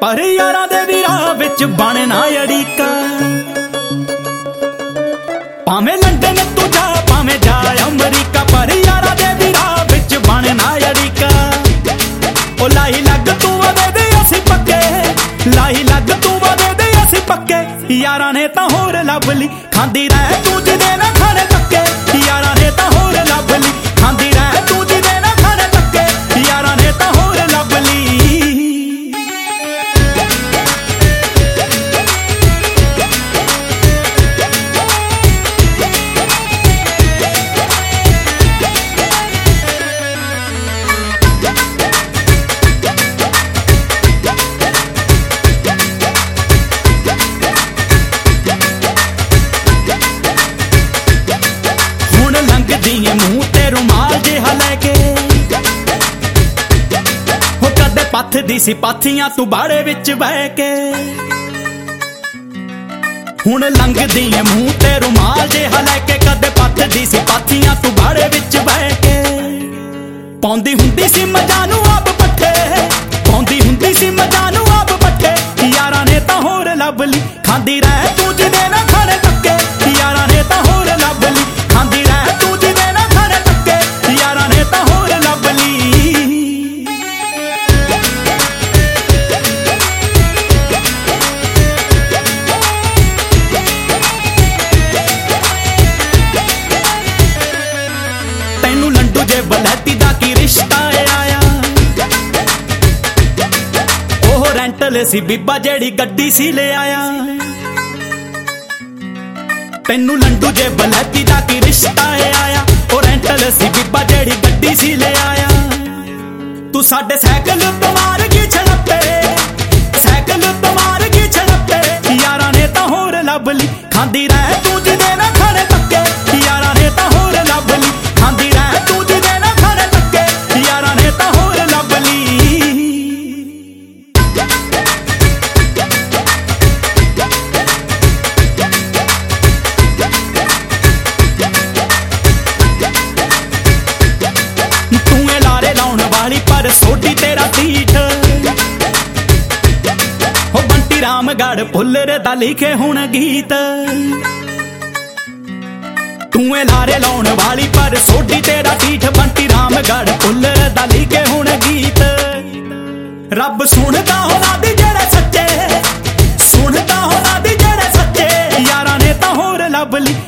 पर यारां दे विराह विच बनना अड़ीका। भावें लंदन तू जा भावें जा अमरीका, पर यारां दे विराह विच बनना अड़ीका। ओ लाही लग तू वदे दे असीं पक्के, लाही लग तू वदे दे असीं पक्के। यारां ने तां होर लभ ली खांदी रह तू जिदे ना खाने तक्के। यारां ने तां होर लभ ली खांदी रह तू जिदे ना खाने तक्के। यारां ने तां होर लभ ली। मूंह ते रुमाल जिहा लैके हो कदे पथदी सी पाथियां तू बाड़े विच बह के। हुण लंघदी ऐ मूंह ते रुमाल जिहा लैके, कदे पथदी सी पाथियां तू बाड़े विच बह के। पौंदी हुंदी सी मजां नूं आप पट्ठे, पौंदी हुंदी सी मजां नूं आप पट्ठे। यारां ने तां होर लभ ली खांदी रह तू जिदे ना खाने तक्के। यारां ने तां होर लभ ली खांदी रह तू जिदे ना खाने तक्के। यारां ने तां होर लभ ली। तैनू लंडू जे बलैती दा की रिश्ता आया, ओह रेंटल सी बीबा जेड़ी गड्डी सी ले आया। तैनू लंडू जे बलैती दा की रिश्ता आया, ओ रेंटल सी बीबा जेड़ी गड्डी सी ले आया। तू साडे साइकिल तमार की छड़प्पे, साइकिल तमार की छड़प्पे। यारां ने तां होर लभ ली खांदी रह तू जिदे ना खाने तक्के। यारां ने तां होर लभ ली खांदी रह तू जिदे ना खाने तक्के। यारां ने तां होर लभ ली। पर सोडी तेरा ठीठ हो बंटी रामगढ़ भुल्लर दा लिखे हुण गीत। तू लारे लाउण वाली पर सोडी तेरा ठीठ, बंटी रामगढ़ भुल्लर दा लिखे हुण गीत। रब सुनदा होना दी जेड़े सच्चे, सुनदा होना दी जेड़े सच्चे। यारां ने तां होर लभ ली